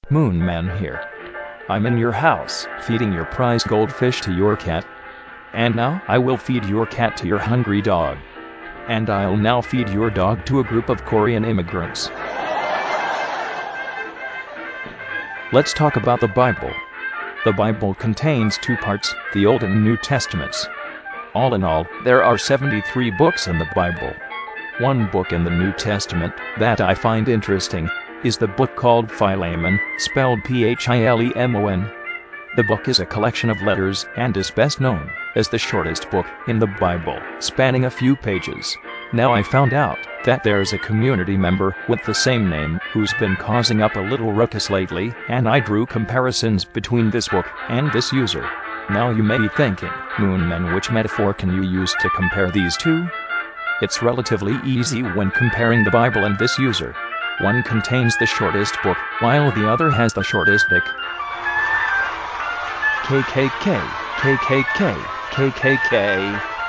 Moon Man here. I'm in your house, feeding your prize goldfish to your cat. And now I will feed your cat to your hungry dog. And I'll now feed your dog to a group of Korean immigrants. Let's talk about the Bible. The Bible contains two parts, the Old and New Testaments. All in all, there are 73 books in the Bible. One book in the New Testament that I find interesting is the book called Philemon, spelled Philemon. The book is a collection of letters and is best known as the shortest book in the Bible, spanning a few pages. Now I found out that there's a community member with the same name who's been causing up a little ruckus lately, and I drew comparisons between this book and this user. Now you may be thinking, Moonman, which metaphor can you use to compare these two? It's relatively easy when comparing the Bible and this user. One contains the shortest book, while the other has the shortest nick. KKK, KKK, KKK.